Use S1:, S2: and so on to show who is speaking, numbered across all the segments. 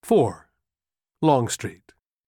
S1: 4. Longstreet.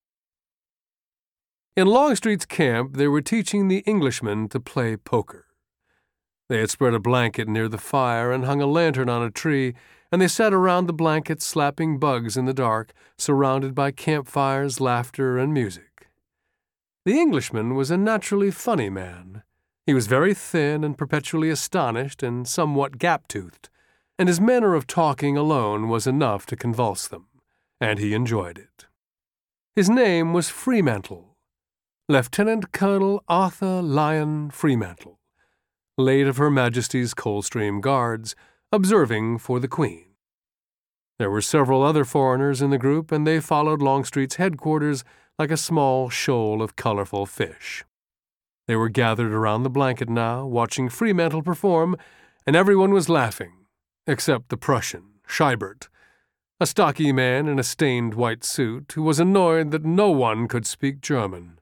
S1: In Longstreet's camp, they were teaching the Englishmen to play poker. They had spread a blanket near the fire and hung a lantern on a tree, and they sat around the blanket slapping bugs in the dark, surrounded by campfires, laughter, and music. The Englishman was a naturally funny man. He was very thin and perpetually astonished and somewhat gap-toothed, and his manner of talking alone was enough to convulse them, and he enjoyed it. His name was Fremantle, Lieutenant Colonel Arthur Lyon Fremantle, late of Her Majesty's Coldstream Guards, observing for the Queen. There were several other foreigners in the group, and they followed Longstreet's headquarters like a small shoal of colorful fish. They were gathered around the blanket now, watching Fremantle perform, and everyone was laughing, except the Prussian, Scheibert, a stocky man in a stained white suit who was annoyed that no one could speak German.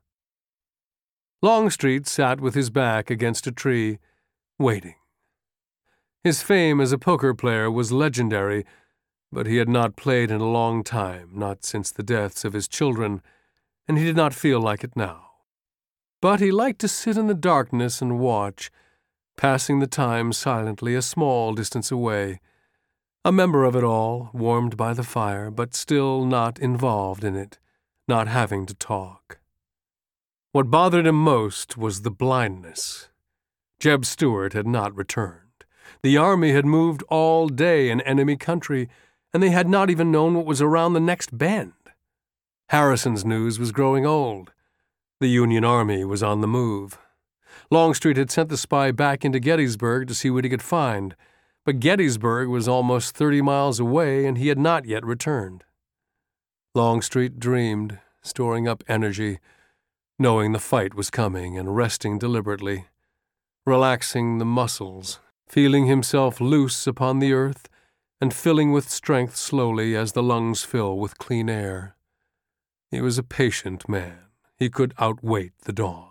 S1: Longstreet sat with his back against a tree, waiting. His fame as a poker player was legendary, but he had not played in a long time, not since the deaths of his children, and he did not feel like it now. But he liked to sit in the darkness and watch, passing the time silently a small distance away, a member of it all, warmed by the fire, but still not involved in it, not having to talk. What bothered him most was the blindness. Jeb Stuart had not returned. The army had moved all day in enemy country, and they had not even known what was around the next bend. Harrison's news was growing old. The Union Army was on the move. Longstreet had sent the spy back into Gettysburg to see what he could find, but Gettysburg was almost 30 miles away, and he had not yet returned. Longstreet dreamed, storing up energy, knowing the fight was coming and resting deliberately, relaxing the muscles, feeling himself loose upon the earth and filling with strength slowly as the lungs fill with clean air. He was a patient man. He could outwait the dawn.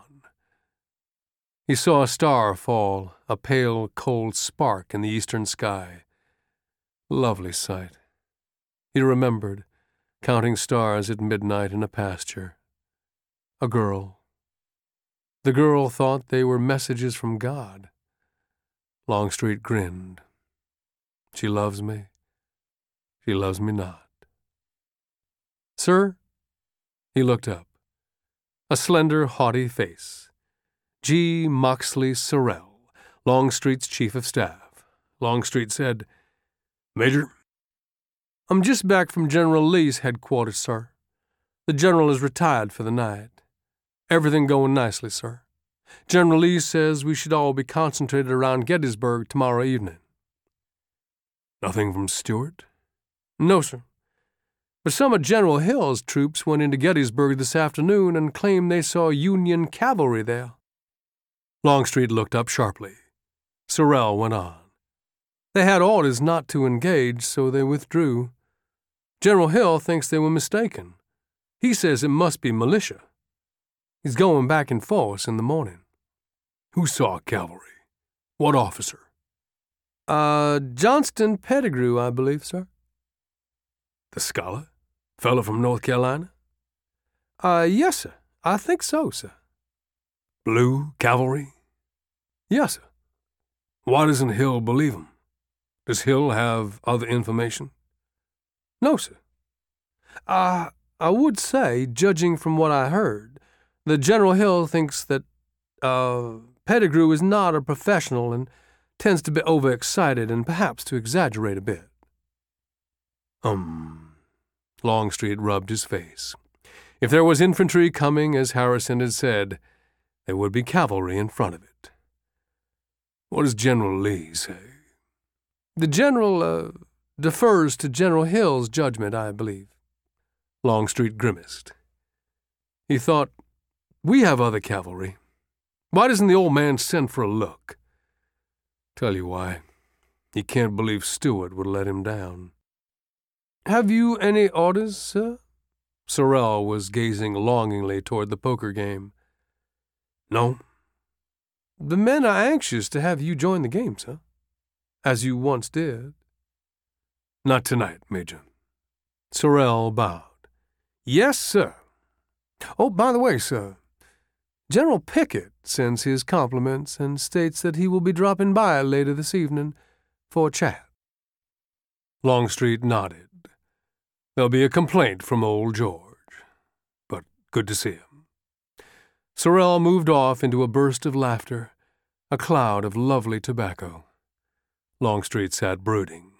S1: He saw a star fall, a pale, cold spark in the eastern sky. Lovely sight. He remembered, counting stars at midnight in a pasture. A girl. The girl thought they were messages from God. Longstreet grinned. She loves me. She loves me not. Sir? He looked up. A slender, haughty face. G. Moxley Sorrell, Longstreet's chief of staff. Longstreet said, "Major, I'm just back from General Lee's headquarters, sir. The general is retired for the night. Everything going nicely, sir. General Lee says we should all be concentrated around Gettysburg tomorrow evening." "Nothing from Stuart?" "No, sir. But some of General Hill's troops went into Gettysburg this afternoon and claimed they saw Union cavalry there." Longstreet looked up sharply. Sorrell went on. "They had orders not to engage, so they withdrew. General Hill thinks they were mistaken. He says it must be militia. He's going back in force in the morning." "Who saw cavalry? What officer?"
S2: Johnston Pettigrew, I believe, sir."
S1: "The scholar? Fellow from North Carolina?"
S2: Yes, sir. I think so, sir."
S1: "Blue cavalry?"
S2: "Yes, sir."
S1: "Why doesn't Hill believe him? Does Hill have other information?"
S2: "No, sir. I would say, judging from what I heard, that General Hill thinks that, Pettigrew is not a professional and tends to be overexcited and perhaps to exaggerate a bit."
S1: Longstreet rubbed his face. If there was infantry coming, as Harrison had said, there would be cavalry in front of it. "What does General Lee say?"
S2: "The general, defers to General Hill's judgment, I believe."
S1: Longstreet grimaced. He thought, "We have other cavalry. Why doesn't the old man send for a look?" Tell you why. He can't believe Stuart would let him down.
S2: "Have you any orders, sir?"
S1: Sorrell was gazing longingly toward the poker game. "No."
S2: "The men are anxious to have you join the game, sir, as you once did."
S1: "Not tonight, Major. Sorrel bowed.
S2: Yes, sir. Oh, by the way, sir, General Pickett sends his compliments and states that he will be dropping by later this evening for a chat.
S1: Longstreet nodded. There'll be a complaint from old George, but good to see him. Sorrel moved off into a burst of laughter, a cloud of lovely tobacco. Longstreet sat brooding.